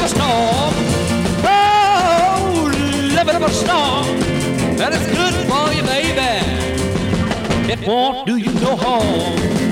a storm. Oh, living up a storm. That is good for you, baby. It won't do you no harm.